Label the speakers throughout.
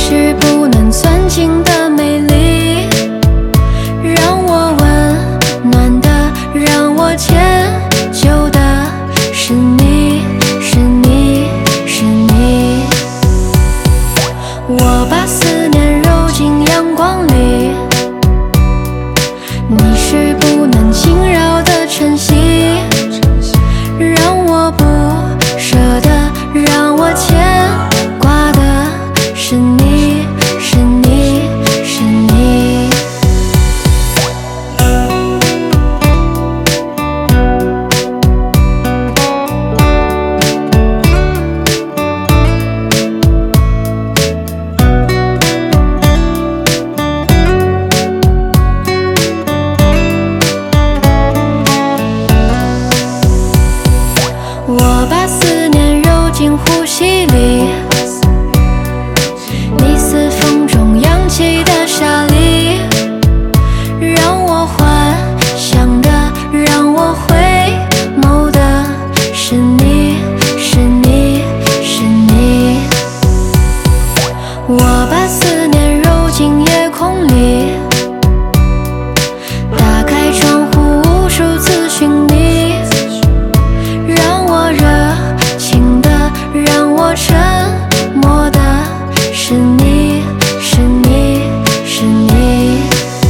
Speaker 1: 是不能算尽的美丽，让我温暖的，让我迁就的，是你，是你，是你。我把思念揉进阳光里，你是不能轻饶的晨曦，让我不舍得，让我牵挂的，是你，是你，是你。我把思念揉进呼吸里，你似风中扬起的沙粒，让我幻想的，让我回眸的，是你，是你，是你。我把思念揉进夜空里，打开窗户无数次寻你，让我热情的，让我沉默的，是你，是你，是你。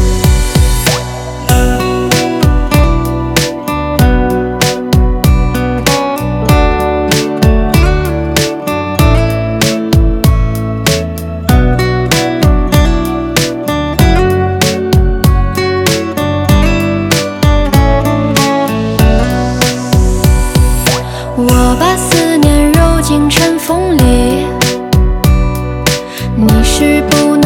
Speaker 1: 我把思念揉进尘封里，你是不